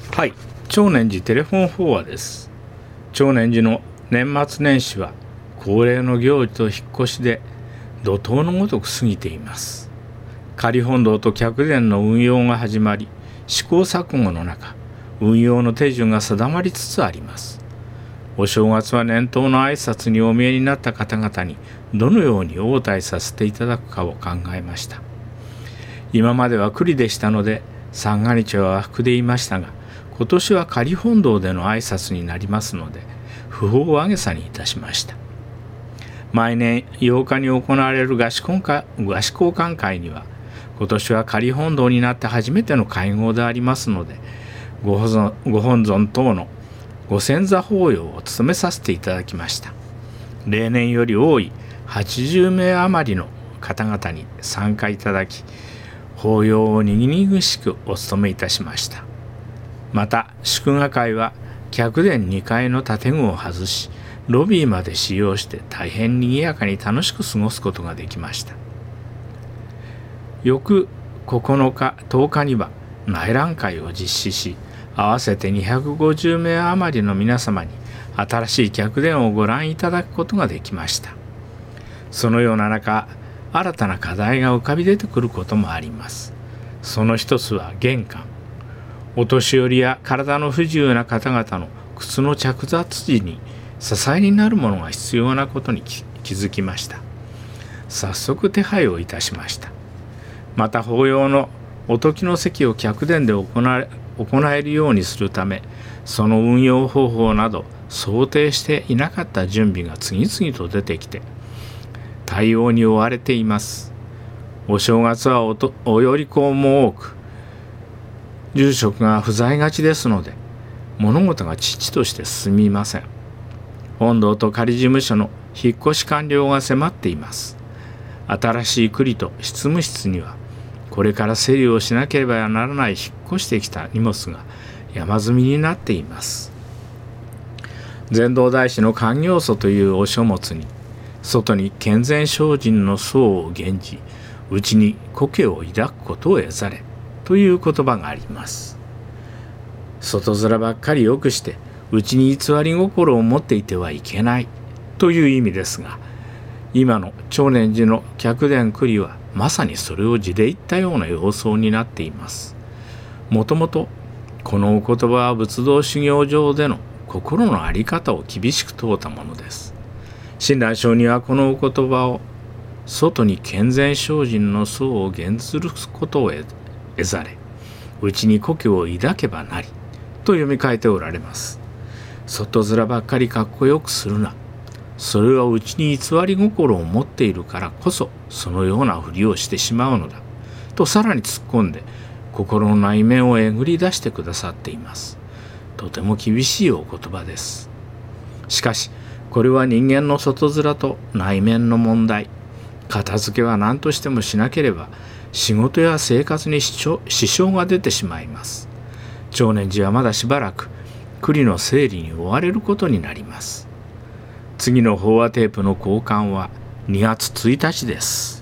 はい、長年寺テレフォン法話です。長年寺の年末年始は恒例の行事と引っ越しで怒涛のごとく過ぎています。仮本堂と客殿の運用が始まり、試行錯誤の中、運用の手順が定まりつつあります。お正月は年頭の挨拶にお見えになった方々にどのように応対させていただくかを考えました。今までは栗でしたので三が日は和服でいましたが、今年は仮本堂での挨拶になりますので、訃報を上げさにいたしました。毎年8日に行われる合祀交換会には、今年は仮本堂になって初めての会合でありますので、ご本尊等のご先座法要を務めさせていただきました。例年より多い80名余りの方々に参加いただき、法要をにぎにぐしくお務めいたしました。また祝賀会は客殿2階の建具を外し、ロビーまで使用して大変にぎやかに楽しく過ごすことができました。翌9日10日には内覧会を実施し、合わせて250名余りの皆様に新しい客殿をご覧いただくことができました。そのような中、新たな課題が浮かび出てくることもあります。その一つは玄関。お年寄りや体の不自由な方々の靴の着脱時に支えになるものが必要なことに気づきました。早速手配をいたしました。また法要のお時の席を客殿で行えるようにするため、その運用方法など想定していなかった準備が次々と出てきて、対応に追われています。お正月はお寄り子も多く、住職が不在がちですので、物事が遅々として進みません。本堂と仮事務所の引っ越し完了が迫っています。新しい栗と執務室には、これから整理をしなければならない引っ越してきた荷物が山積みになっています。禅道大師の勧行書というお書物に、外に健全精進の相を言じ、内に故郷を抱くことを得ざれという言葉があります。外面ばっかり良くして内に偽り心を持っていてはいけないという意味ですが、今の長年寺の客殿栗はまさにそれを地で言ったような様相になっています。もともとこのお言葉は仏道修行場での心の在り方を厳しく問うたものです。親鸞聖人はこのお言葉を、外に健全精進の相を言ずることを得ざれ、内に故郷を抱けばなりと読み替えておられます。外面ばっかりかっこよくするな。それは内に偽り心を持っているからこそそのようなふりをしてしまうのだとさらに突っ込んで、心の内面をえぐり出してくださっています。とても厳しいお言葉です。しかしこれは人間の外面と内面の問題。片付けは何としてもしなければ仕事や生活に支障が出てしまいます。長年寺はまだしばらく栗の整理に追われることになります。次の法話テープの交換は2月1日です。